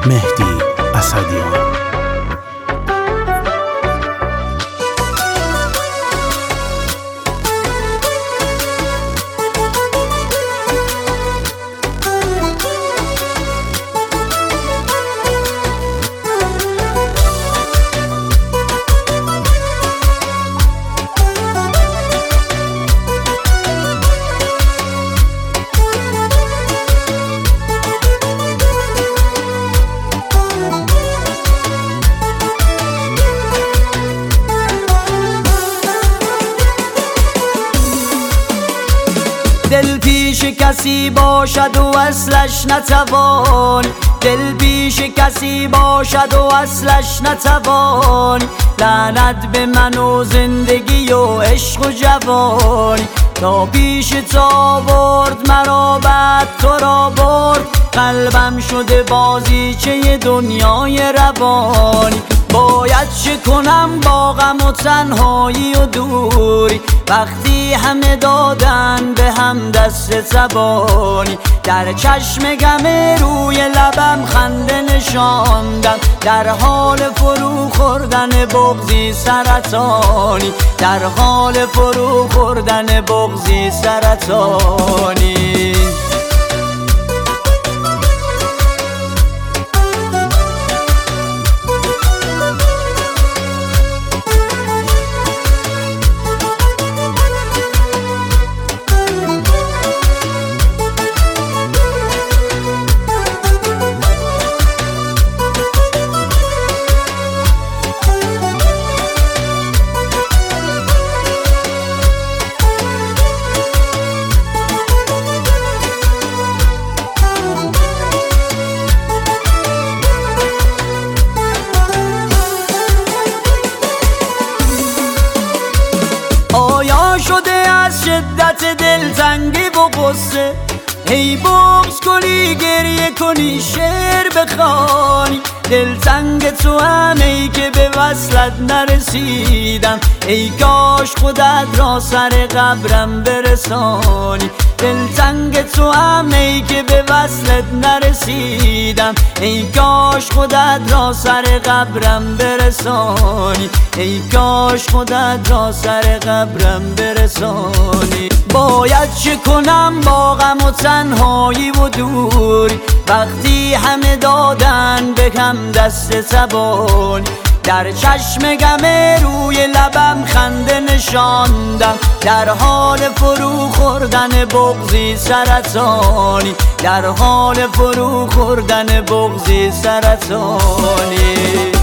مهدی اسدیان. دل پیش کسی باشد و اصلش نتوان، دل پیش کسی باشد و اصلش نتوان. لعنت به من و زندگی و عشق و جوانی، تا پیش تا برد مرا بعد تو را برد. قلبم شده بازیچه دنیای روانی، باید چه کنم با غم و تنهایی و دوری، وقتی همه دادن به هم دست زبانی. در چشم غم روی لبم خنده نشاندم، در حال فرو خوردن بغضی سرطانی، در حال فرو خوردن بغضی سرطانی. آیا شده از شدت دلتنگی و غصه، ای بغض کنی گریه کنی شعر بخوانی؟ دلتنگ تو هم ای که به وصلت نرسیدم، ای کاش خودت را سر قبرم برسانی. دلتنگ تو هم ای که به وصلت نرسیدم، ای کاش خودت را سر قبرم برسانی، ای کاش خودت را سر قبرم برسانی. باید چه کنم با غم و تنهایی و دوری، وقتی همه دادن به هم دست زبانی. در چشم غم روی لبم خنده نشاندم، در حال فرو خوردن بغضی سرطانی، در حال فرو خوردن بغضی سرطانی.